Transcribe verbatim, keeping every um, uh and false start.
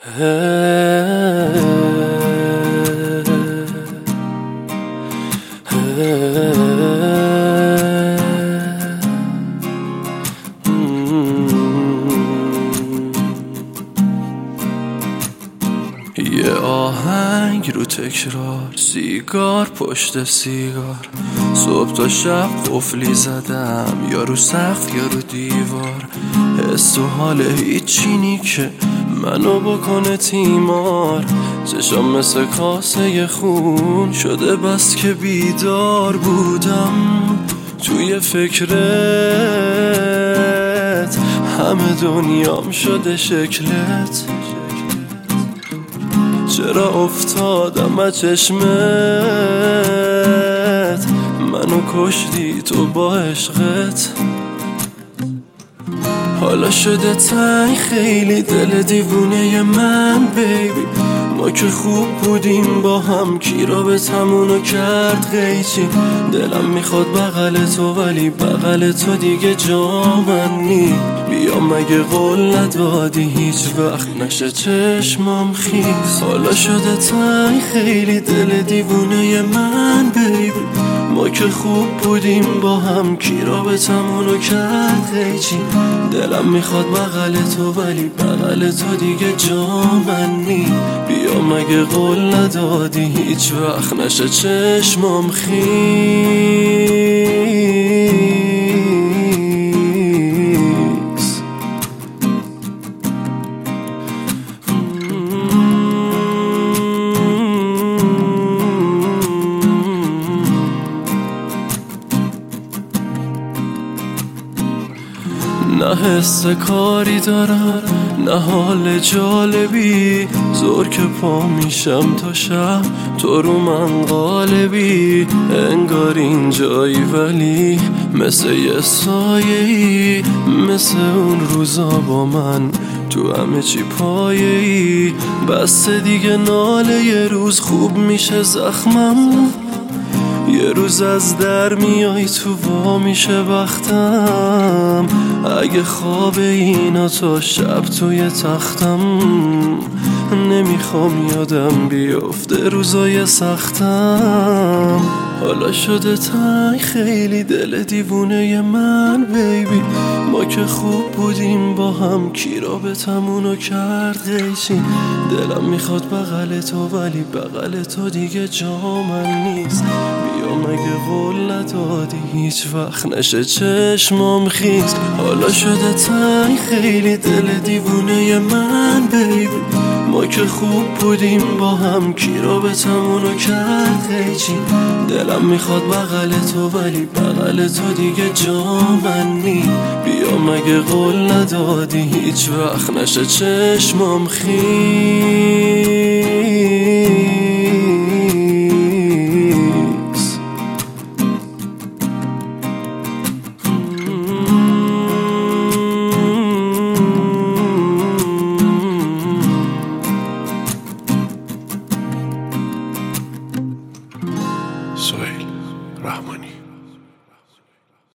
یه آهنگ رو تکرار، سیگار پشت سیگار، صبح تا شب قفلی زدم، یا رو سقف یا رو دیوار. حس و حال هیچینی که منو بکنه تیمار. چشام مثل کاسه خون شده بس که بیدار بودم. توی فکرت همه دنیام شده شکلت. چرا افتادم از چشمت؟ منو کشتی تو با عشقت. حالا شده تنگ خیلی دل دیوونه من بیبی. ما که خوب بودیم با هم، کی را به تمونو کرد قیچی. دلم میخواد بغل تو ولی بغل تو دیگه جا من نی. بیا مگه قول ندادی هیچ وقت نشه چشمام خیس. حالا شده تنگ خیلی دل دیوونه من بیبی. ما که خوب بودیم با هم، کی را به تمونو کرد قیچی. دلم میخواد بغل تو ولی بغل تو دیگه جا من نی. بیا مگه قول ندادی هیچ وقت نشه چشمام خیس. نه حس کاری دارم نه حال جالبی. زور که پا میشم تا شب تو رو من غالبی. انگار این جایی ولی مثل یه سایه‌ای. مثل اون روزا با من تو همه چی پایه‌ای. بس دیگه ناله یه روز خوب میشه زخمم. یه روز از در میای تو وا میشه بختم. اگه خواب اینا تا شب توی تختم. نمیخوام یادم بیفته روزای سختم. حالا شده تنگ خیلی دل دیوونه من بیبی. ما که خوب بودیم با هم، کی را به تمونو کرد قیچی. دلم میخواد بغل تو ولی بغل تو دیگه جا من نیست. بیا مگه قول ندادی هیچ وقت نشه چشمام خیس. حالا شده تنگ خیلی دل دیوونه من بیبی. ما که خوب بودیم با هم، کی را به تمونو کرد قیچی. دلم میخواد بغل تو ولی بغل تو دیگه جا من نی. بیا مگه قول ندادی هیچ وقت نشه چشمام خیس.